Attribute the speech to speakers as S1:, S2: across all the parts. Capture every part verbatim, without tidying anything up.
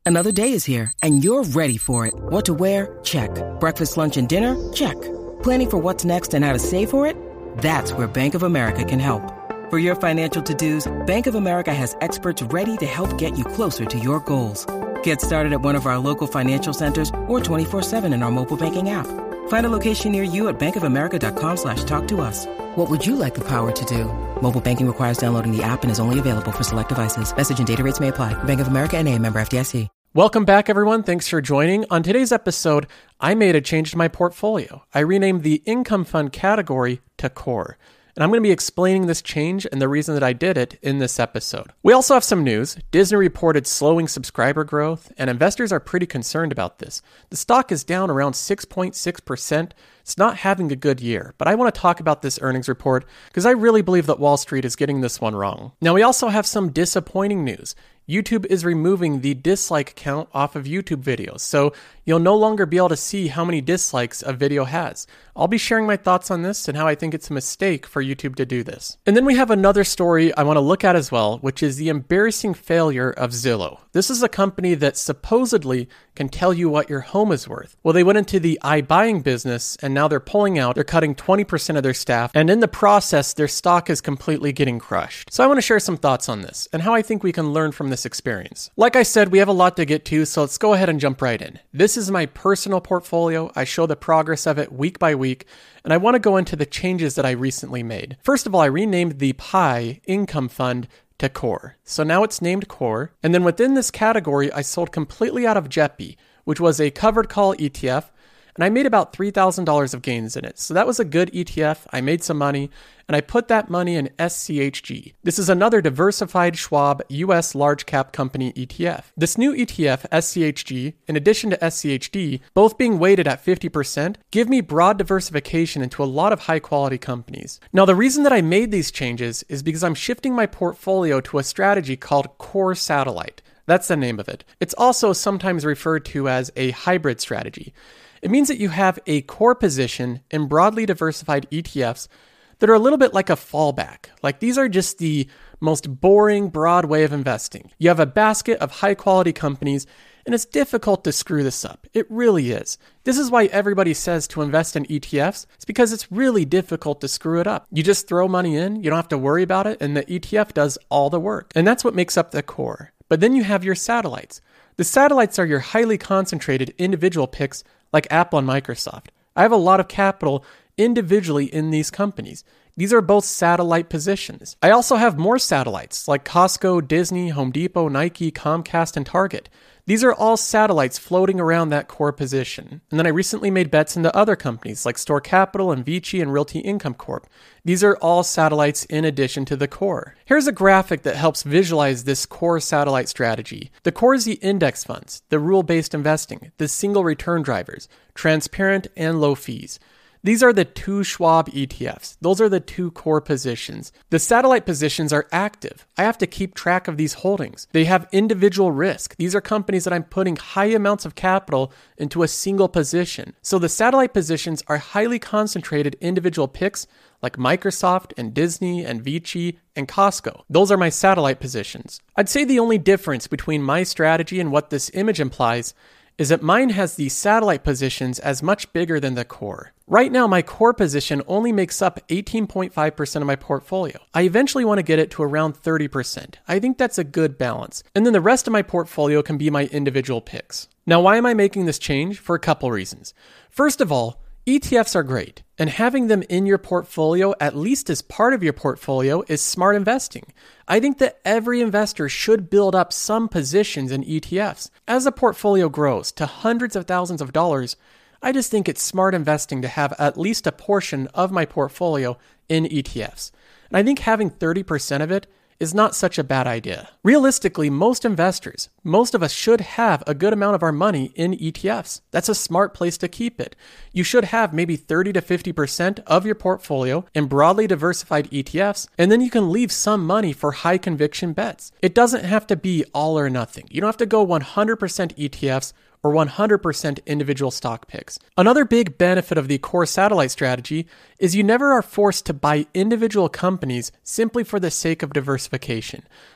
S1: Another day is here, and you're ready for it. What to wear? Check. Breakfast, lunch, and dinner? Check. Planning for what's next and how to save for it? That's where Bank of America can help. For your financial to-dos, Bank of America has experts ready to help get you closer to your goals. Get started at one of our local financial centers or twenty-four seven in our mobile banking app. Find a location near you at bankofamerica.com slash talk to us. What would you like the power to do? Mobile banking requires downloading the app and is only available for select devices. Message and data rates may apply. Bank of America N A, member F D I C.
S2: Welcome back, everyone. Thanks for joining. On today's episode, I made a change to my portfolio. I renamed the income fund category to core. And I'm going to be explaining this change and the reason that I did it in this episode. We also have some news. Disney reported slowing subscriber growth, and investors are pretty concerned about this. The stock is down around six point six percent. It's not having a good year, but I want to talk about this earnings report because I really believe that Wall Street is getting this one wrong. Now, we also have some disappointing news. YouTube is removing the dislike count off of YouTube videos, so you'll no longer be able to see how many dislikes a video has. I'll be sharing my thoughts on this and how I think it's a mistake for YouTube to do this. And then we have another story I want to look at as well, which is the embarrassing failure of Zillow. This is a company that supposedly can tell you what your home is worth. Well, they went into the iBuying business and now they're pulling out. They're cutting twenty percent of their staff, and in the process, their stock is completely getting crushed. So I want to share some thoughts on this and how I think we can learn from this experience. Like I said, we have a lot to get to, so let's go ahead and jump right in. This is my personal portfolio. I show the progress of it week by week, and I want to go into the changes that I recently made. First of all, I renamed the P I Income Fund to Core. So now it's named Core. And then within this category, I sold completely out of J E P I, which was a covered call E T F, and I made about three thousand dollars of gains in it. So that was a good E T F. I made some money, and I put that money in S C H G. This is another diversified Schwab U S large cap company E T F. This new E T F, S C H G, in addition to S C H D, both being weighted at fifty percent, give me broad diversification into a lot of high quality companies. Now, the reason that I made these changes is because I'm shifting my portfolio to a strategy called Core Satellite. That's the name of it. It's also sometimes referred to as a hybrid strategy. It means that you have a core position in broadly diversified E T Fs that are a little bit like a fallback. Like these are just the most boring, broad way of investing. You have a basket of high quality companies, and it's difficult to screw this up. It really is. This is why everybody says to invest in E T Fs. It's because it's really difficult to screw it up. You just throw money in, you don't have to worry about it, and the E T F does all the work. And that's what makes up the core. But then you have your satellites. The satellites are your highly concentrated individual picks like Apple and Microsoft. I have a lot of capital individually in these companies. These are both satellite positions. I also have more satellites like Costco, Disney, Home Depot, Nike, Comcast, and Target. These are all satellites floating around that core position. And then I recently made bets into other companies like Store Capital and Vici and Realty Income Corp. These are all satellites in addition to the core. Here's a graphic that helps visualize this core satellite strategy. The core is the index funds, the rule-based investing, the single return drivers, transparent and low fees. These are the two Schwab E T Fs. Those are the two core positions. The satellite positions are active. I have to keep track of these holdings. They have individual risk. These are companies that I'm putting high amounts of capital into a single position. So the satellite positions are highly concentrated individual picks like Microsoft and Disney and Vici and Costco. Those are my satellite positions. I'd say the only difference between my strategy and what this image implies is that mine has the satellite positions as much bigger than the core. Right now, my core position only makes up eighteen point five percent of my portfolio. I eventually want to get it to around thirty percent. I think that's a good balance. And then the rest of my portfolio can be my individual picks. Now, why am I making this change? For a couple reasons. First of all, E T Fs are great, and having them in your portfolio, at least as part of your portfolio, is smart investing. I think that every investor should build up some positions in E T Fs. As a portfolio grows to hundreds of thousands of dollars, I just think it's smart investing to have at least a portion of my portfolio in E T Fs. And I think having thirty percent of it is not such a bad idea. Realistically, most investors, most of us should have a good amount of our money in E T Fs. That's a smart place to keep it. You should have maybe thirty to fifty percent of your portfolio in broadly diversified E T Fs, and then you can leave some money for high conviction bets. It doesn't have to be all or nothing. You don't have to go one hundred percent E T Fs or one hundred percent individual stock picks. Another big benefit of the core satellite strategy is you never are forced to buy individual companies simply for the sake of diversification.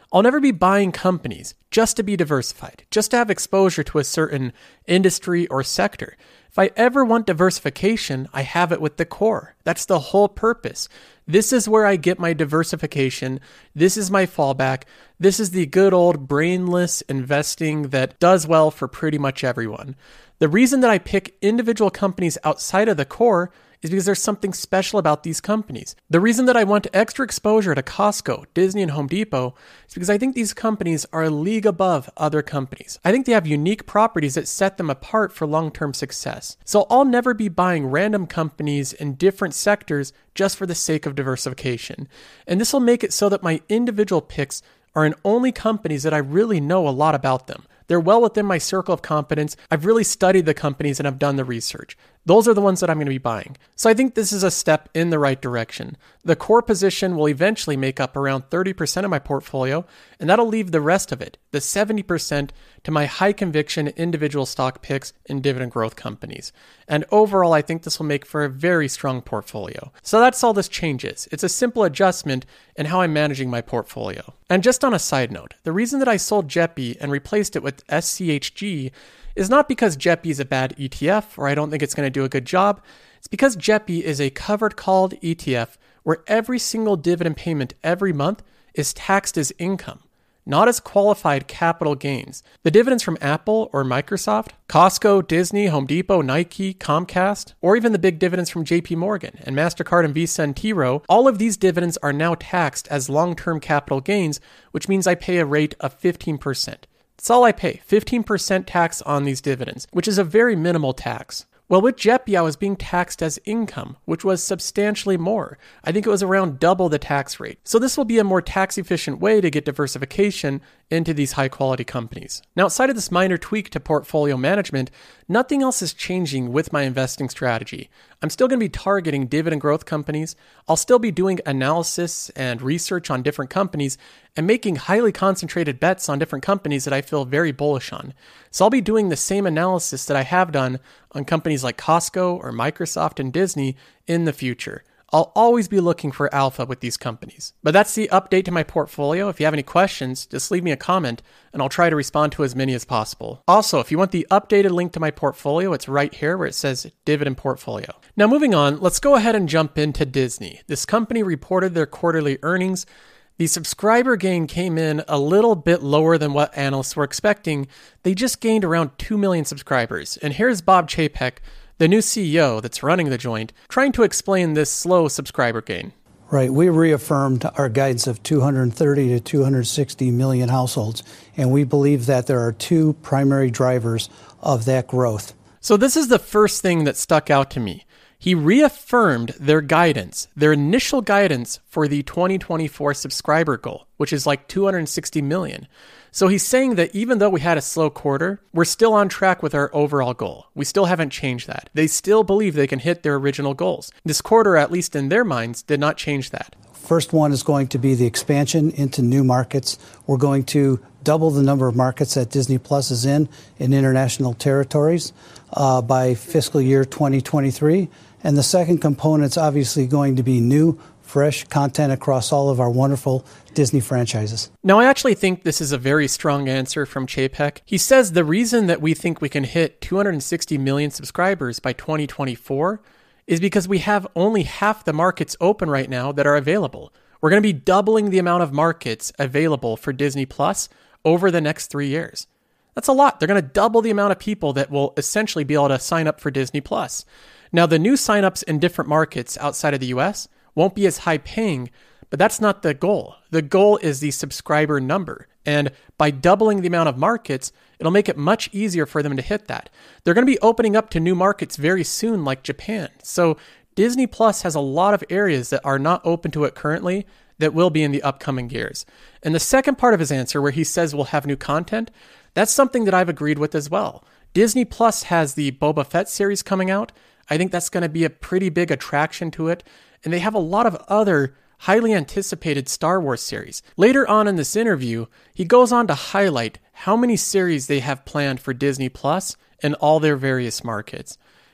S2: I'll never be buying companies just to be diversified, just to have exposure to a certain industry or sector. If I ever want diversification, I have it with the core. That's the whole purpose. This is where I get my diversification. This is my fallback. This is the good old brainless investing that does well for pretty much everyone. The reason that I pick individual companies outside of the core is because there's something special about these companies. The reason that I want extra exposure to Costco, Disney, and Home Depot is because I think these companies are a league above other companies. I think they have unique properties that set them apart for long-term success. So I'll never be buying random companies in different sectors just for the sake of diversification. And this will make it so that my individual picks are in only companies that I really know a lot about them. They're well within my circle of competence. I've really studied the companies and I've done the research. Those are the ones that I'm going to be buying. So I think this is a step in the right direction. The core position will eventually make up around thirty percent of my portfolio, and that'll leave the rest of it, the seventy percent, to my high conviction individual stock picks in dividend growth companies. And overall, I think this will make for a very strong portfolio. So that's all this changes. It's a simple adjustment in how I'm managing my portfolio. And just on a side note, the reason that I sold J E P I and replaced it with S C H G is not because J E P I is a bad E T F or I don't think it's going to do a good job. It's because J E P I is a covered called E T F where every single dividend payment every month is taxed as income, not as qualified capital gains. The dividends from Apple or Microsoft, Costco, Disney, Home Depot, Nike, Comcast, or even the big dividends from J P Morgan and MasterCard and Visa and T. Rowe, all of these dividends are now taxed as long-term capital gains, which means I pay a rate of fifteen percent. That's all I pay, fifteen percent tax on these dividends, which is a very minimal tax. Well, with J E P I, I was being taxed as income, which was substantially more. I think it was around double the tax rate. So this will be a more tax-efficient way to get diversification into these high-quality companies. Now, outside of this minor tweak to portfolio management, nothing else is changing with my investing strategy. I'm still going to be targeting dividend growth companies. I'll still be doing analysis and research on different companies and making highly concentrated bets on different companies that I feel very bullish on. So I'll be doing the same analysis that I have done on companies like Costco or Microsoft and Disney in the future. I'll always be looking for alpha with these companies. But that's the update to my portfolio. If you have any questions, just leave me a comment and I'll try to respond to as many as possible. Also, if you want the updated link to my portfolio, it's right here where it says dividend portfolio. Now moving on, let's go ahead and jump into Disney. This company reported their quarterly earnings. The subscriber gain came in a little bit lower than what analysts were expecting. They just gained around two million subscribers. And here's Bob Chapek, the new C E O that's running the joint, trying to explain this slow subscriber gain.
S3: Right. We reaffirmed our guidance of two hundred thirty to two hundred sixty million households, and we believe that there are two primary drivers of that growth.
S2: So this is the first thing that stuck out to me. He reaffirmed their guidance, their initial guidance for the twenty twenty-four subscriber goal, which is like two hundred sixty million. So he's saying that even though we had a slow quarter, we're still on track with our overall goal. We still haven't changed that. They still believe they can hit their original goals. This quarter, at least in their minds, did not change that.
S3: First one is going to be the expansion into new markets. We're going to double the number of markets that Disney Plus is in in international territories uh, by fiscal year twenty twenty-three. And the second component is obviously going to be new, fresh content across all of our wonderful Disney franchises.
S2: Now, I actually think this is a very strong answer from Chapek. He says the reason that we think we can hit two hundred sixty million subscribers by twenty twenty-four is because we have only half the markets open right now that are available. We're going to be doubling the amount of markets available for Disney Plus over the next three years. That's a lot. They're going to double the amount of people that will essentially be able to sign up for Disney Plus. Now, the new signups in different markets outside of the U S won't be as high paying, but that's not the goal. The goal is the subscriber number. And by doubling the amount of markets, it'll make it much easier for them to hit that. They're going to be opening up to new markets very soon, like Japan. So Disney Plus has a lot of areas that are not open to it currently that will be in the upcoming years. And the second part of his answer, where he says we'll have new content, that's something that I've agreed with as well. Disney Plus has the Boba Fett series coming out. I think that's going to be a pretty big attraction to it. And they have a lot of other highly anticipated Star Wars series. Later on in this interview, he goes on to highlight how many series they have planned for Disney Plus in all their various markets.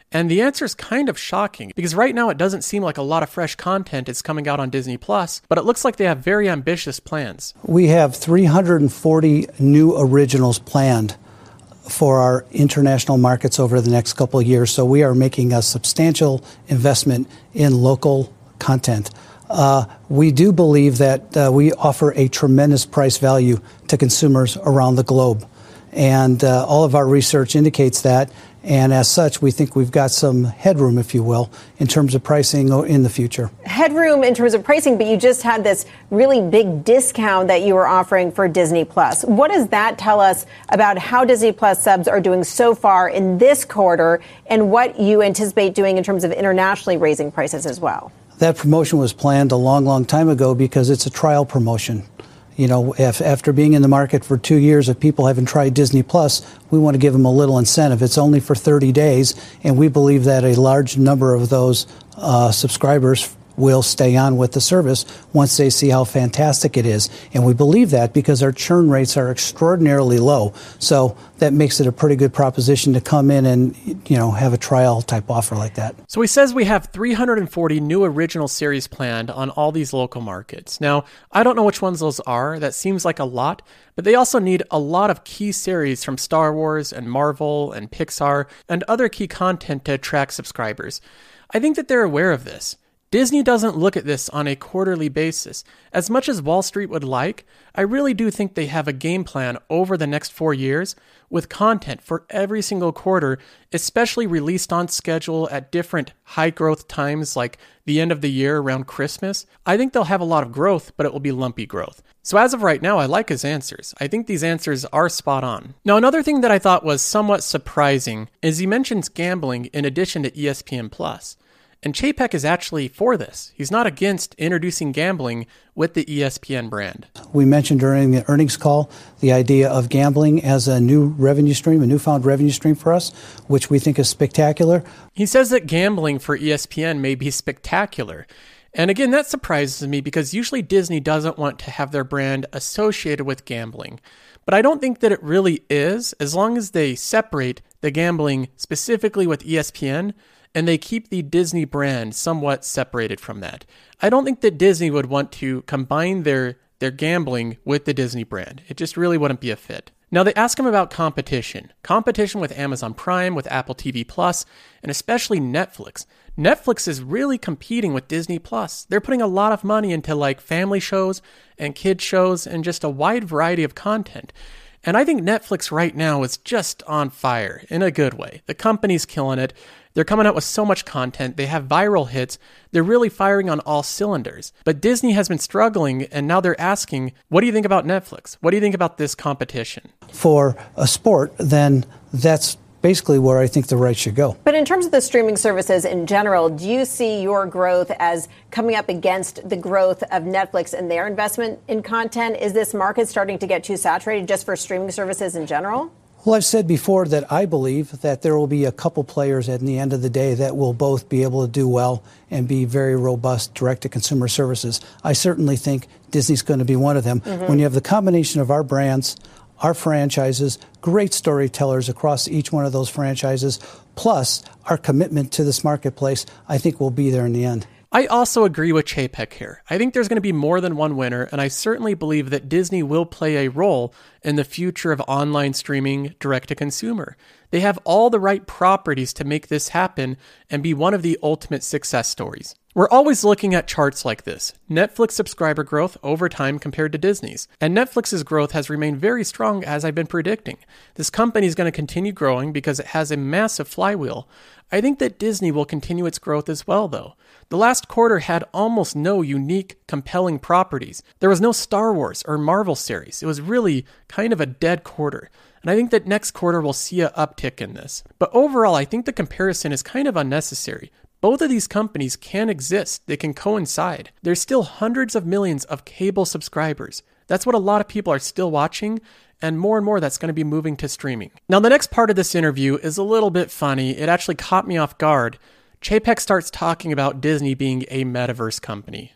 S2: And the answer is kind of shocking because right now it doesn't seem like a lot of fresh content is coming out on Disney Plus, but it looks like they have very ambitious plans.
S3: We have three hundred forty new originals planned for our international markets over the next couple of years. So we are making a substantial investment in local content. Uh, we do believe that uh, we offer a tremendous price value to consumers around the globe. And uh, all of our research indicates that. And as such, we think we've got some headroom, if you will, in terms of pricing in the future.
S4: Headroom in terms of pricing, but you just had this really big discount that you were offering for Disney Plus. What does that tell us about how Disney Plus subs are doing so far in this quarter and what you anticipate doing in terms of internationally raising prices as well?
S3: That promotion was planned a long, long time ago because it's a trial promotion. You know, if, after being in the market for two years, if people haven't tried Disney Plus, we want to give them a little incentive. It's only for thirty days, and we believe that a large number of those uh, subscribers will stay on with the service once they see how fantastic it is. And we believe that because our churn rates are extraordinarily low. So that makes it a pretty good proposition to come in and, you know, have a trial type offer like that.
S2: So he says we have three hundred forty new original series planned on all these local markets. Now, I don't know which ones those are. That seems like a lot, but they also need a lot of key series from Star Wars and Marvel and Pixar and other key content to attract subscribers. I think that they're aware of this. Disney doesn't look at this on a quarterly basis. As much as Wall Street would like, I really do think they have a game plan over the next four years with content for every single quarter, especially released on schedule at different high growth times like the end of the year around Christmas. I think they'll have a lot of growth, but it will be lumpy growth. So as of right now, I like his answers. I think these answers are spot on. Now, another thing that I thought was somewhat surprising is he mentions gambling in addition to E S P N Plus. And Chapek is actually for this. He's not against introducing gambling with the E S P N brand.
S3: We mentioned during the earnings call the idea of gambling as a new revenue stream, a newfound revenue stream for us, which we think is spectacular.
S2: He says that gambling for E S P N may be spectacular. And again, that surprises me because usually Disney doesn't want to have their brand associated with gambling. But I don't think that it really is, as long as they separate the gambling specifically with E S P N and they keep the Disney brand somewhat separated from that. I don't think that Disney would want to combine their, their gambling with the Disney brand. It just really wouldn't be a fit. Now, they ask him about competition. Competition with Amazon Prime, with Apple T V Plus, and especially Netflix. Netflix is really competing with Disney Plus. They're putting a lot of money into like family shows and kid shows and just a wide variety of content. And I think Netflix right now is just on fire in a good way. The company's killing it. They're coming out with so much content. They have viral hits. They're really firing on all cylinders. But Disney has been struggling, and now they're asking, what do you think about Netflix? What do you think about this competition?
S3: For a sport, then that's basically where I think the rights should go.
S4: But in terms of the streaming services in general, do you see your growth as coming up against the growth of Netflix and their investment in content? Is this market starting to get too saturated just for streaming services in general?
S3: Well, I've said before that I believe that there will be a couple players at the end of the day that will both be able to do well and be very robust direct-to-consumer services. I certainly think Disney's going to be one of them. Mm-hmm. When you have the combination of our brands, our franchises, great storytellers across each one of those franchises, plus our commitment to this marketplace, I think we'll be there in the end.
S2: I also agree with Chapek here. I think there's going to be more than one winner, and I certainly believe that Disney will play a role in the future of online streaming direct-to-consumer. They have all the right properties to make this happen and be one of the ultimate success stories. We're always looking at charts like this, Netflix subscriber growth over time compared to Disney's. And Netflix's growth has remained very strong, as I've been predicting. This company is going to continue growing because it has a massive flywheel. I think that Disney will continue its growth as well, though. The last quarter had almost no unique, compelling properties. There was no Star Wars or Marvel series. It was really kind of a dead quarter. And I think that next quarter we'll see an uptick in this. But overall, I think the comparison is kind of unnecessary. Both of these companies can exist. They can coincide. There's still hundreds of millions of cable subscribers. That's what a lot of people are still watching, and more and more that's going to be moving to streaming. Now, the next part of this interview is a little bit funny. It actually caught me off guard. Chapek starts talking about Disney being a metaverse company.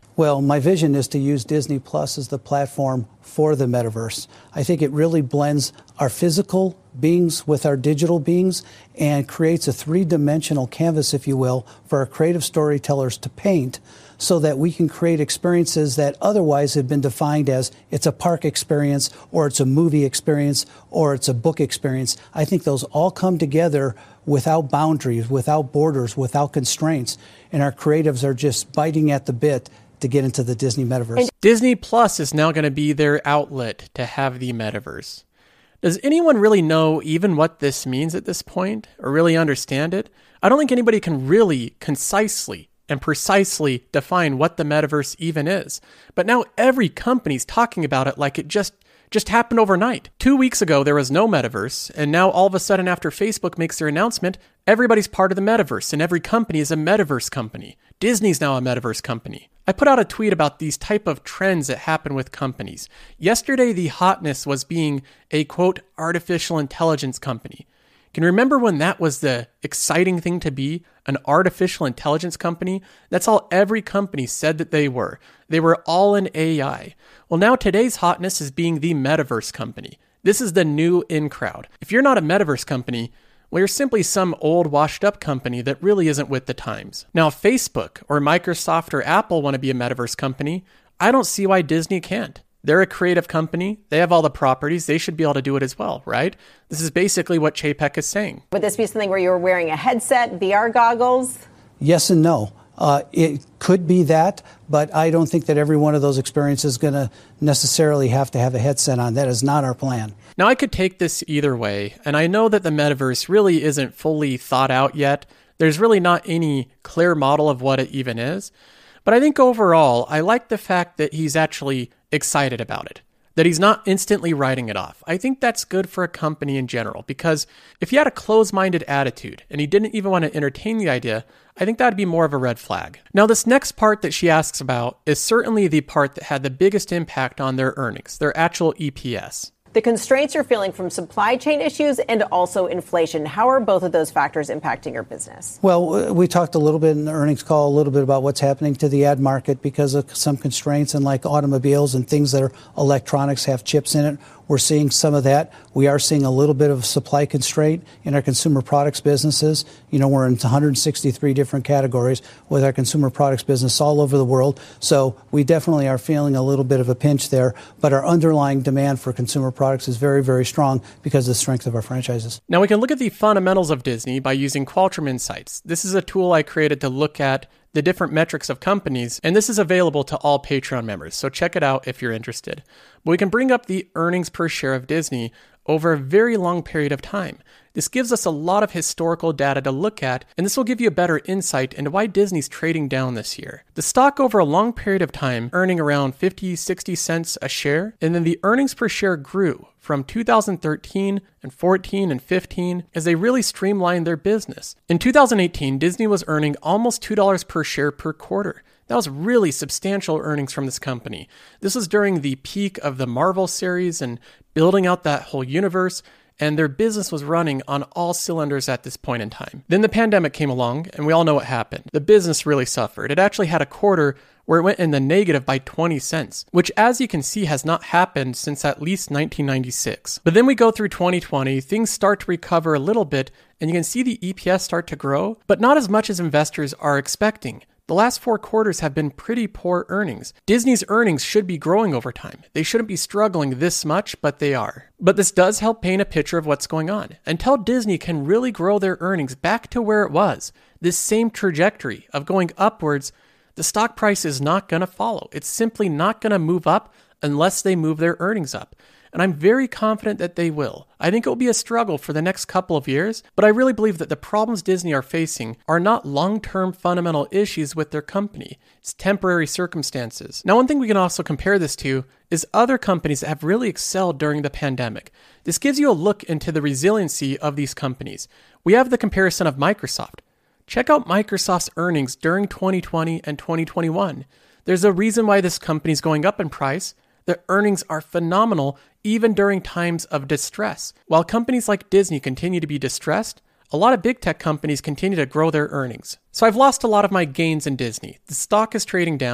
S3: Well, my vision is to use Disney Plus as the platform for the metaverse. I think it really blends our physical beings with our digital beings and creates a three-dimensional canvas, if you will, for our creative storytellers to paint so that we can create experiences that otherwise have been defined as it's a park experience or it's a movie experience or it's a book experience. I think those all come together without boundaries, without borders, without constraints, and our creatives are just biting at the bit to get into the Disney metaverse.
S2: Disney Plus is now going to be their outlet to have the metaverse. Does anyone really know even what this means at this point, or really understand it? I don't think anybody can really concisely and precisely define what the metaverse even is. But now every company's talking about it like it just just happened overnight. Two weeks ago, there was no metaverse, and now all of a sudden after Facebook makes their announcement, everybody's part of the metaverse, and every company is a metaverse company. Disney's now a metaverse company. I put out a tweet about these type of trends that happen with companies. Yesterday, the hotness was being a, quote, artificial intelligence company. Can you remember when that was the exciting thing to be, an artificial intelligence company? That's all every company said that they were. They were all in A I. Well, now today's hotness is being the metaverse company. This is the new in crowd. If you're not a metaverse company, well, you're simply some old washed up company that really isn't with the times. Now, if Facebook or Microsoft or Apple want to be a metaverse company, I don't see why Disney can't. They're a creative company. They have all the properties. They should be able to do it as well, right? This is basically what Chapek is saying.
S4: Would this be something where you're wearing a headset, V R goggles?
S3: Yes and no. Uh, it could be that, but I don't think that every one of those experiences is going to necessarily have to have a headset on. That is not our plan.
S2: Now, I could take this either way, and I know that the metaverse really isn't fully thought out yet. There's really not any clear model of what it even is. But I think overall, I like the fact that he's actually excited about it, that he's not instantly writing it off. I think that's good for a company in general, because if he had a closed-minded attitude and he didn't even want to entertain the idea, I think that'd be more of a red flag. Now, this next part that she asks about is certainly the part that had the biggest impact on their earnings, their actual E P S.
S4: The constraints you're feeling from supply chain issues and also inflation. How are both of those factors impacting your business?
S3: Well, we talked a little bit in the earnings call, a little bit about what's happening to the ad market because of some constraints, and like automobiles and things that are electronics have chips in it. We're seeing some of that. We are seeing a little bit of supply constraint in our consumer products businesses. You know, we're in one hundred sixty-three different categories with our consumer products business all over the world. So we definitely are feeling a little bit of a pinch there. But our underlying demand for consumer products is very, very strong because of the strength of our franchises.
S2: Now, we can look at the fundamentals of Disney by using Qualtrim Insights. This is a tool I created to look at the different metrics of companies, and this is available to all Patreon members, so check it out if you're interested. But we can bring up the earnings per share of Disney over a very long period of time. This gives us a lot of historical data to look at, and this will give you a better insight into why Disney's trading down this year. The stock over a long period of time earning around fifty, sixty cents a share, and then the earnings per share grew from two thousand thirteen and fourteen and fifteen as they really streamlined their business. In two thousand eighteen, Disney was earning almost two dollars per share per quarter. That was really substantial earnings from this company. This was during the peak of the Marvel series and building out that whole universe, and their business was running on all cylinders at this point in time. Then the pandemic came along, and we all know what happened. The business really suffered. It actually had a quarter where it went in the negative by twenty cents, which, as you can see, has not happened since at least nineteen ninety-six. But then we go through twenty twenty, things start to recover a little bit, and you can see the E P S start to grow, but not as much as investors are expecting. The last four quarters have been pretty poor earnings. Disney's earnings should be growing over time. They shouldn't be struggling this much, but they are. But this does help paint a picture of what's going on. Until Disney can really grow their earnings back to where it was, this same trajectory of going upwards, the stock price is not going to follow. It's simply not going to move up unless they move their earnings up. And I'm very confident that they will. I think it will be a struggle for the next couple of years, but I really believe that the problems Disney are facing are not long-term fundamental issues with their company. It's temporary circumstances. Now, one thing we can also compare this to is other companies that have really excelled during the pandemic. This gives you a look into the resiliency of these companies. We have the comparison of Microsoft. Check out Microsoft's earnings during twenty twenty and twenty twenty-one. There's a reason why this company is going up in price. Their earnings are phenomenal even during times of distress. While companies like Disney continue to be distressed, a lot of big tech companies continue to grow their earnings. So I've lost a lot of my gains in Disney. The stock is trading down,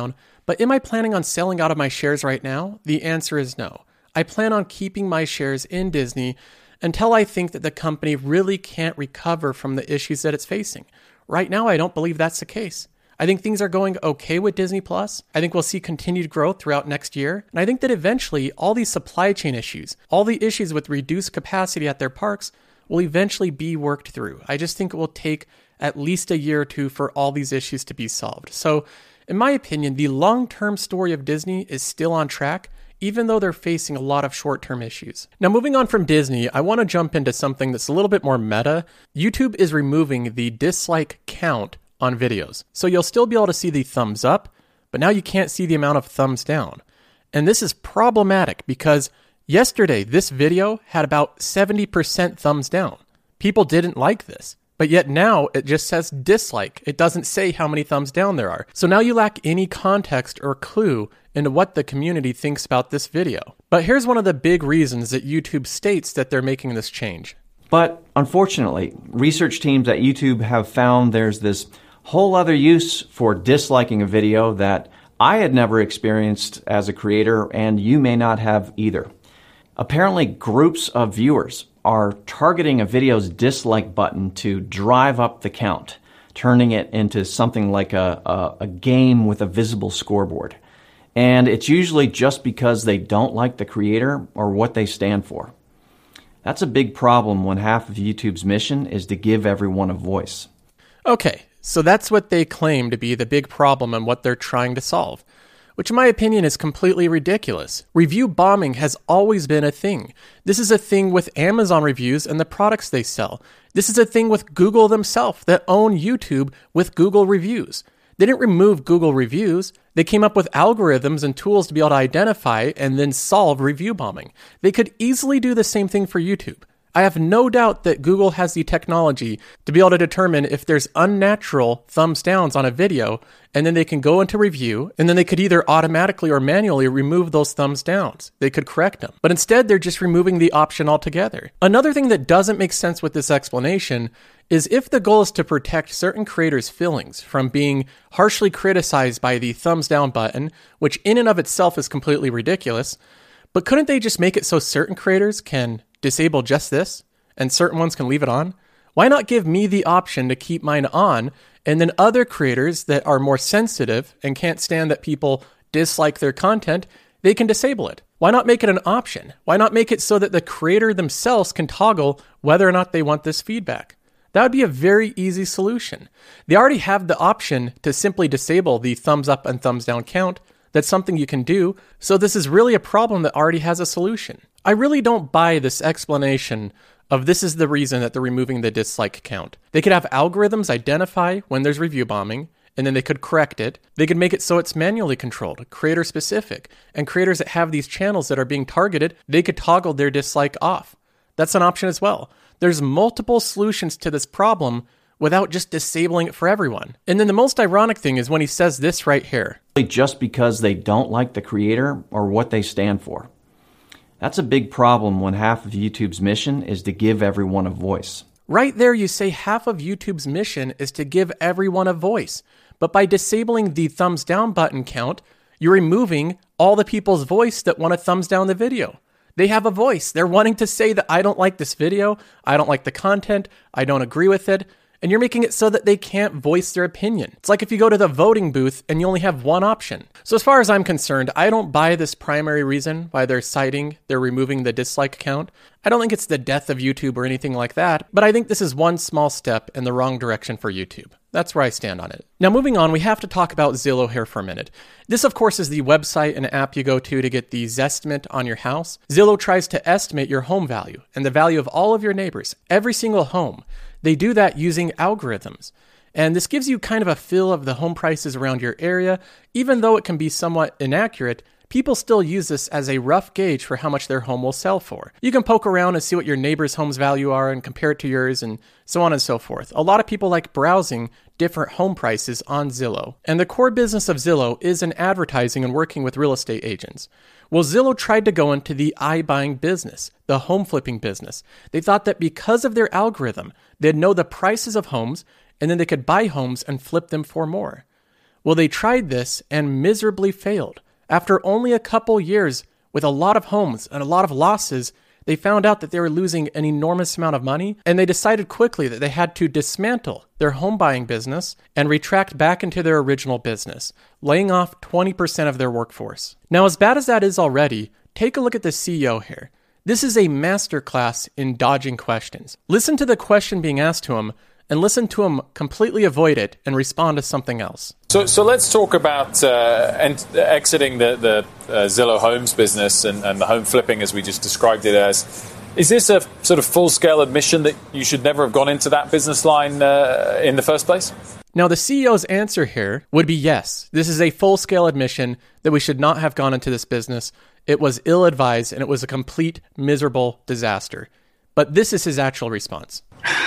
S2: But am I planning on selling out of my shares right now? The answer is no. I plan on keeping my shares in Disney until I think that the company really can't recover from the issues that it's facing. Right now, I don't believe that's the case. I think things are going okay with Disney Plus. I think we'll see continued growth throughout next year. And I think that eventually all these supply chain issues, all the issues with reduced capacity at their parks will eventually be worked through. I just think it will take at least a year or two for all these issues to be solved. So in my opinion, the long-term story of Disney is still on track, even though they're facing a lot of short-term issues. Now, moving on from Disney, I want to jump into something that's a little bit more meta. YouTube is removing the dislike count on videos. So you'll still be able to see the thumbs up, but now you can't see the amount of thumbs down. And this is problematic because yesterday, this video had about seventy percent thumbs down. People didn't like this. But yet now it just says dislike. It doesn't say how many thumbs down there are. So now you lack any context or clue into what the community thinks about this video. But here's one of the big reasons that YouTube states that they're making this change.
S5: But unfortunately, research teams at YouTube have found there's this whole other use for disliking a video that I had never experienced as a creator, and you may not have either. Apparently, groups of viewers are targeting a video's dislike button to drive up the count, turning it into something like a, a, a game with a visible scoreboard. And it's usually just because they don't like the creator or what they stand for. That's a big problem when half of YouTube's mission is to give everyone a voice.
S2: Okay, so that's what they claim to be the big problem and what they're trying to solve, which in my opinion is completely ridiculous. Review bombing has always been a thing. This is a thing with Amazon reviews and the products they sell. This is a thing with Google themselves that own YouTube with Google reviews. They didn't remove Google reviews. They came up with algorithms and tools to be able to identify and then solve review bombing. They could easily do the same thing for YouTube. I have no doubt that Google has the technology to be able to determine if there's unnatural thumbs downs on a video, and then they can go into review, and then they could either automatically or manually remove those thumbs downs. They could correct them. But instead, they're just removing the option altogether. Another thing that doesn't make sense with this explanation is if the goal is to protect certain creators' feelings from being harshly criticized by the thumbs down button, which in and of itself is completely ridiculous, but couldn't they just make it so certain creators can disable just this, and certain ones can leave it on? Why not give me the option to keep mine on, and then other creators that are more sensitive and can't stand that people dislike their content, they can disable it? Why not make it an option? Why not make it so that the creator themselves can toggle whether or not they want this feedback? That would be a very easy solution. They already have the option to simply disable the thumbs up and thumbs down count. That's something you can do. So this is really a problem that already has a solution. I really don't buy this explanation of this is the reason that they're removing the dislike count. They could have algorithms identify when there's review bombing, and then they could correct it. They could make it so it's manually controlled, creator specific, and creators that have these channels that are being targeted, they could toggle their dislike off. That's an option as well. There's multiple solutions to this problem without just disabling it for everyone. And then the most ironic thing is when he says this right here.
S5: Just because they don't like the creator or what they stand for. That's a big problem when half of YouTube's mission is to give everyone a voice.
S2: Right there you say half of YouTube's mission is to give everyone a voice. But by disabling the thumbs down button count, you're removing all the people's voice that want to thumbs down the video. They have a voice. They're wanting to say that I don't like this video, I don't like the content, I don't agree with it, and you're making it so that they can't voice their opinion. It's like if you go to the voting booth and you only have one option. So as far as I'm concerned, I don't buy this primary reason why they're citing they're removing the dislike count. I don't think it's the death of YouTube or anything like that, but I think this is one small step in the wrong direction for YouTube. That's where I stand on it. Now moving on, we have to talk about Zillow here for a minute. This of course is the website and app you go to to get the Zestimate on your house. Zillow tries to estimate your home value and the value of all of your neighbors, every single home. They do that using algorithms. And this gives you kind of a feel of the home prices around your area. Even though it can be somewhat inaccurate, people still use this as a rough gauge for how much their home will sell for. You can poke around and see what your neighbor's home's value are and compare it to yours and so on and so forth. A lot of people like browsing different home prices on Zillow. And the core business of Zillow is in advertising and working with real estate agents. Well, Zillow tried to go into the iBuying business, the home flipping business. They thought that because of their algorithm, they'd know the prices of homes and then they could buy homes and flip them for more. Well, they tried this and miserably failed. After only a couple years, with a lot of homes and a lot of losses, they found out that they were losing an enormous amount of money, and they decided quickly that they had to dismantle their home buying business and retract back into their original business, laying off twenty percent of their workforce. Now, as bad as that is already, take a look at the C E O here. This is a masterclass in dodging questions. Listen to the question being asked to him, and listen to him completely avoid it and respond to something else.
S6: So, so let's talk about uh, and exiting the, the uh, Zillow Homes business and, and the home flipping as we just described it as. Is this a sort of full-scale admission that you should never have gone into that business line uh, in the first place?
S2: Now, the C E O's answer here would be yes. This is a full-scale admission that we should not have gone into this business. It was ill-advised, and it was a complete, miserable disaster. But this is his actual response.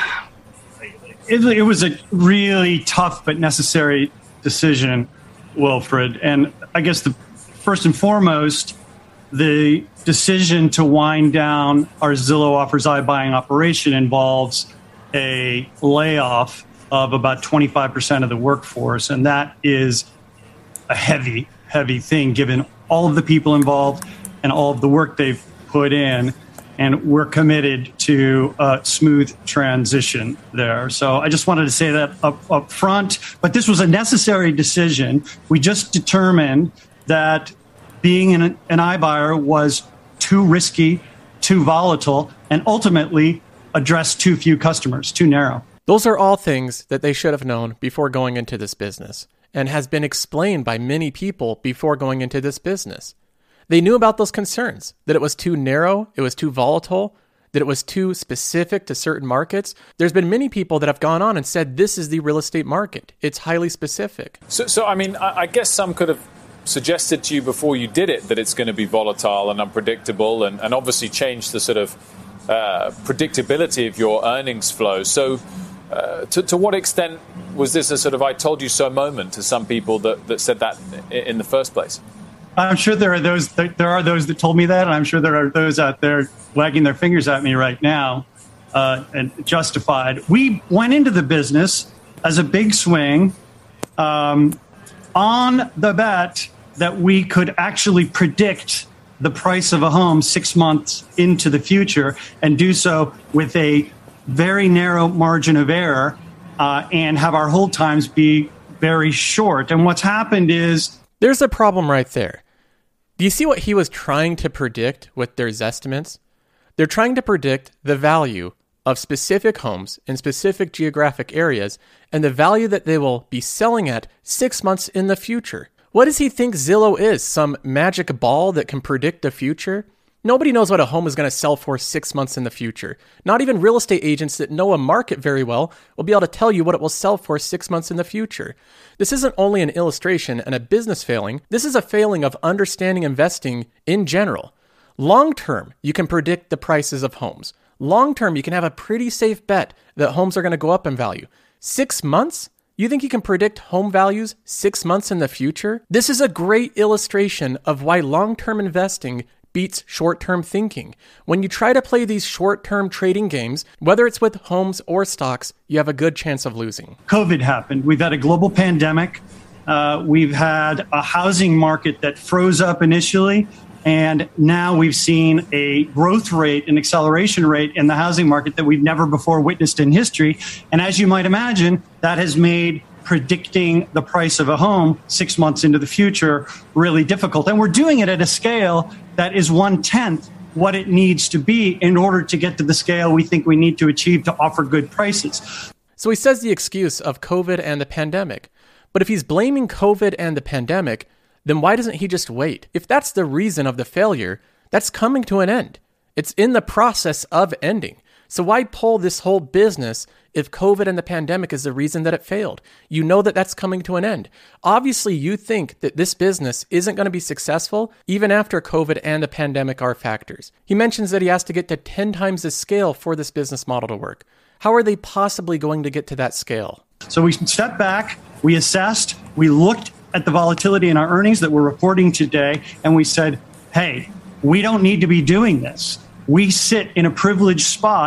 S7: It, it was a really tough but necessary decision, Wilfred. And I guess the first and foremost, the decision to wind down our Zillow Offers iBuying operation involves a layoff of about twenty-five percent of the workforce. And that is a heavy, heavy thing given all of the people involved and all of the work they've put in. And we're committed to a smooth transition there. So I just wanted to say that up, up front. But this was a necessary decision. We just determined that being an, an iBuyer was too risky, too volatile, and ultimately addressed too few customers, too narrow.
S2: Those are all things that they should have known before going into this business, and has been explained by many people before going into this business. They knew about those concerns, that it was too narrow, it was too volatile, that it was too specific to certain markets. There's been many people that have gone on and said this is the real estate market. It's highly specific.
S6: So, so I mean, I, I guess some could have suggested to you before you did it that it's going to be volatile and unpredictable and, and obviously change the sort of uh, predictability of your earnings flow. So uh, to, to what extent was this a sort of I told you so moment to some people that, that said that in the first place?
S7: I'm sure there are those there are those that told me that, and I'm sure there are those out there wagging their fingers at me right now, uh, and justified. We went into the business as a big swing um, on the bet that we could actually predict the price of a home six months into the future and do so with a very narrow margin of error uh, and have our hold times be very short. And what's happened is...
S2: There's a problem right there. Do you see what he was trying to predict with their Zestimates? They're trying to predict the value of specific homes in specific geographic areas and the value that they will be selling at six months in the future. What does he think Zillow is? Some magic ball that can predict the future? Nobody knows what a home is going to sell for six months in the future. Not even real estate agents that know a market very well will be able to tell you what it will sell for six months in the future. This isn't only an illustration and a business failing. This is a failing of understanding investing in general. Long term, you can predict the prices of homes. Long term, you can have a pretty safe bet that homes are going to go up in value. Six months? You think you can predict home values six months in the future? This is a great illustration of why long-term investing beats short-term thinking. When you try to play these short-term trading games, whether it's with homes or stocks, you have a good chance of losing.
S7: COVID happened. We've had a global pandemic. Uh, we've had a housing market that froze up initially, and now we've seen a growth rate, an acceleration rate in the housing market that we've never before witnessed in history. And as you might imagine, that has made predicting the price of a home six months into the future really difficult. And we're doing it at a scale that is one-tenth what it needs to be in order to get to the scale we think we need to achieve to offer good prices.
S2: So he says the excuse of COVID and the pandemic. But if he's blaming COVID and the pandemic, then why doesn't he just wait? If that's the reason of the failure, that's coming to an end. It's in the process of ending. So why pull this whole business if COVID and the pandemic is the reason that it failed? You know that that's coming to an end. Obviously, you think that this business isn't going to be successful even after COVID and the pandemic are factors. He mentions that he has to get to ten times the scale for this business model to work. How are they possibly going to get to that scale?
S7: So we stepped back, we assessed, we looked at the volatility in our earnings that we're reporting today, and we said, hey, we don't need to be doing this. We sit in a privileged spot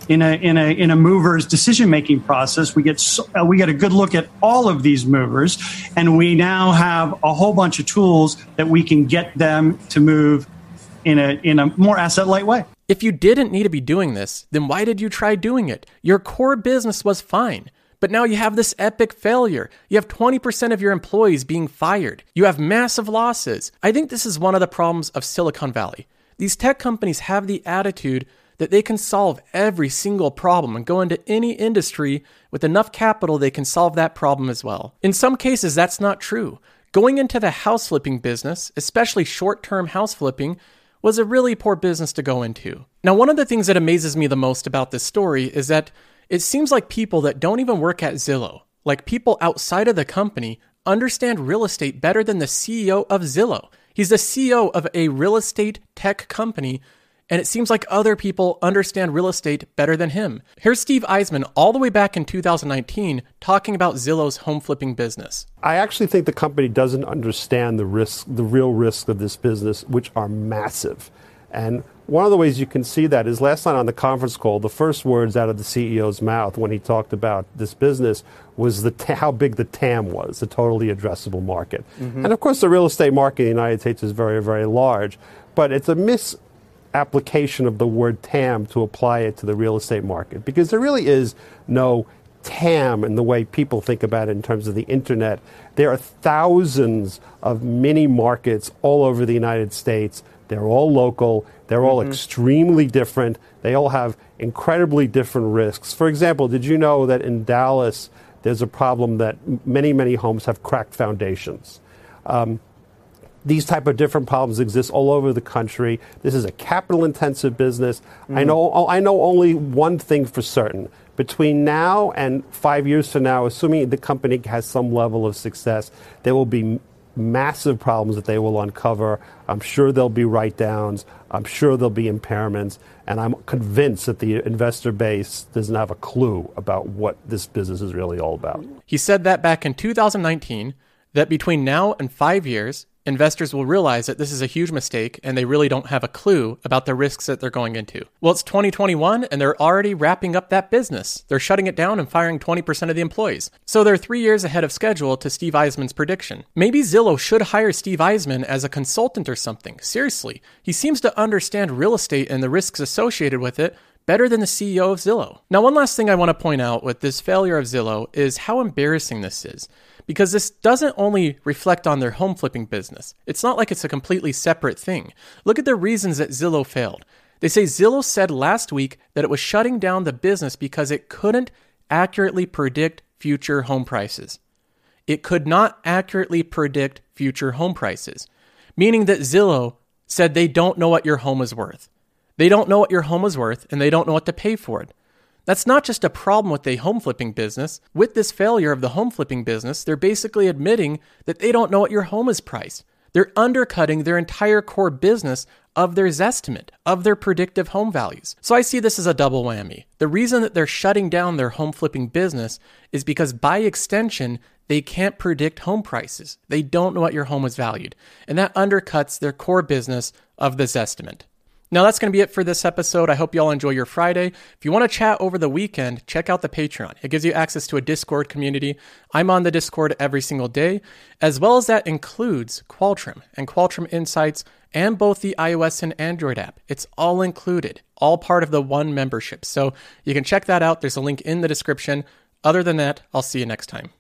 S7: in a in a in a mover's decision making process. We get so, uh, we get a good look at all of these movers, and we now have a whole bunch of tools that we can get them to move in a in a more asset light way.
S2: If you didn't need to be doing this, then why did you try doing it? Your core business was fine. But now you have this epic failure. You have twenty percent of your employees being fired. You have massive losses. I think this is one of the problems of Silicon Valley. These tech companies have the attitude that they can solve every single problem and go into any industry with enough capital they can solve that problem as well. In some cases, that's not true. Going into the house flipping business, especially short-term house flipping, was a really poor business to go into. Now, one of the things that amazes me the most about this story is that it seems like people that don't even work at Zillow, like people outside of the company, understand real estate better than the C E O of Zillow. He's the C E O of a real estate tech company, and it seems like other people understand real estate better than him. Here's Steve Eisman all the way back in two thousand nineteen talking about Zillow's home flipping business.
S8: I actually think the company doesn't understand the risk, the real risks of this business, which are massive. And one of the ways you can see that is last night on the conference call, the first words out of the C E O's mouth when he talked about this business was the t- how big the T A M was, the totally addressable market. Mm-hmm. And of course, the real estate market in the United States is very, very large, but it's a misapplication of the word T A M to apply it to the real estate market, because there really is no T A M in the way people think about it in terms of the internet. There are thousands of mini markets all over the United States. They're all local. They're all mm-hmm. extremely different. They all have incredibly different risks. For example, did you know that in Dallas, there's a problem that many, many homes have cracked foundations? Um, these type of different problems exist all over the country. This is a capital-intensive business. Mm-hmm. I know. I know only one thing for certain. Between now and five years from now, assuming the company has some level of success, there will be massive problems that they will uncover. I'm sure there'll be write-downs. I'm sure there'll be impairments. And I'm convinced that the investor base doesn't have a clue about what this business is really all about.
S2: He said that back in two thousand nineteen, that between now and five years, investors will realize that this is a huge mistake and they really don't have a clue about the risks that they're going into. Well, it's twenty twenty-one and they're already wrapping up that business. They're shutting it down and firing twenty percent of the employees. So they're three years ahead of schedule to Steve Eisman's prediction. Maybe Zillow should hire Steve Eisman as a consultant or something. Seriously, he seems to understand real estate and the risks associated with it better than the C E O of Zillow. Now, one last thing I want to point out with this failure of Zillow is how embarrassing this is. Because this doesn't only reflect on their home flipping business. It's not like it's a completely separate thing. Look at the reasons that Zillow failed. They say Zillow said last week that it was shutting down the business because it couldn't accurately predict future home prices. It could not accurately predict future home prices, meaning that Zillow said they don't know what your home is worth. They don't know what your home is worth, and they don't know what to pay for it. That's not just a problem with the home flipping business. With this failure of the home flipping business, they're basically admitting that they don't know what your home is priced. They're undercutting their entire core business of their Zestimate, of their predictive home values. So I see this as a double whammy. The reason that they're shutting down their home flipping business is because by extension, they can't predict home prices. They don't know what your home is valued. And that undercuts their core business of the Zestimate. Now, that's going to be it for this episode. I hope you all enjoy your Friday. If you want to chat over the weekend, check out the Patreon. It gives you access to a Discord community. I'm on the Discord every single day, as well as that includes Qualtrim and Qualtrim Insights and both the iOS and Android app. It's all included, all part of the one membership. So you can check that out. There's a link in the description. Other than that, I'll see you next time.